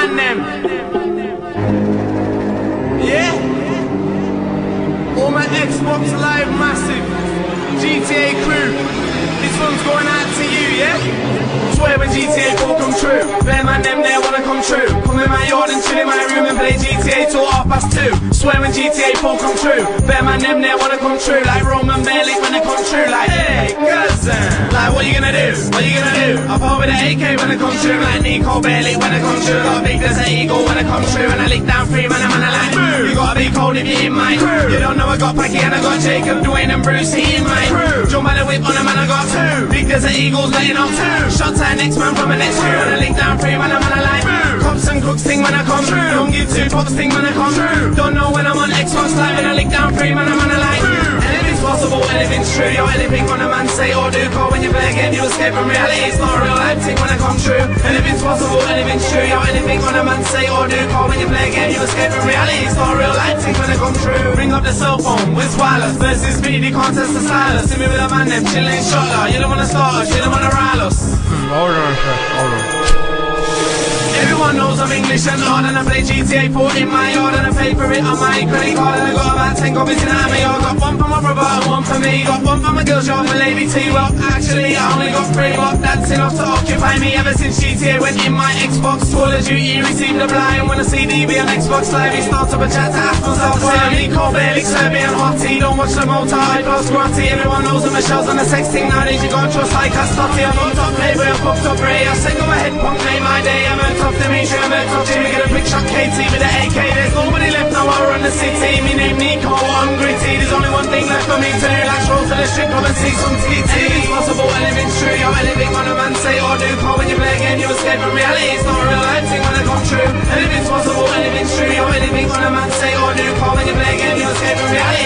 man them. Yeah? All my Xbox Live Massive GTA crew, this one's going out to you, yeah? Swear when GTA 4 come true, bear man them there wanna come true. Come in my yard and chill in my room and play GTA till 2:30. Swear when GTA 4 come true, bear man them there wanna come true. Like Roman Bailey when they come true, like hey cousin, like what you gonna do? What you gonna do? I fall with the AK when I come true, like Nico Bailey when I come true. Got a big desert eagle when I come true, and I lick down free man, I'm like boo. You gotta be cold if you in my crew. You don't know I got Packy and I got Jacob, Dwayne and Bruce, he in my crew. Jump by the whip on a man, I got two. Big desert eagles letting off two. Shots at next man from a next crew, and I lick down free man, I'm like boo. Cops and crooks thing when I come true. Don't give two pops thing when I come true. Don't know when I'm on Xbox Live and I lick down free man, I'm like boo. Anything's possible, anything's true. Yo, anything when a man say or do, call when you play a game, you escape from reality. It's not a real life thing when I come true. Anything's possible, anything's true. Yo, anything when a man say or do, call when you play a game, you escape from reality. It's not a real life thing when I come true. Bring up the cell phone, with wireless versus speedy contest to silence. See me with a man, them chilling shot. You don't wanna start us, you don't wanna rile us. Hold on. Everyone knows I'm English and hard, and I play GTA 4 in my yard, and I pay for it on my credit card, and I got about 10 copies in my yard. Got one for my brother and one for me. Got one for my girl shop for Lady T. Well, actually I only got 3, but that's enough to occupy me. Ever since GTA went in my Xbox, Call of Duty received a blind. When I see DB on Xbox Live, he starts up a chat to ask myself why. Nico Bailey, Serbian Hottie, don't watch the motor, I plus grotty. Everyone knows that Michelle's on the sex thing nowadays. You can't trust like a stotty. I'm on top playboy, I'm fucked up Ray. I say go ahead, punk, made my day. I'm on top to me, sure I'm on top. Jimmy get a big shot, KT with the AK. There's nobody left now, I run the city. Me name Nico, hungry T. There's only one thing left for me to do. Let's roll to the strip club and see some TT. Anything's possible, anything's true. Yo, anything when a man say or do, call when you play a game, you escape from reality. It's not a real life thing when I come true. Anything's possible, anything's true. Yo, anything when a man say or do, call when you play a game, you escape from reality.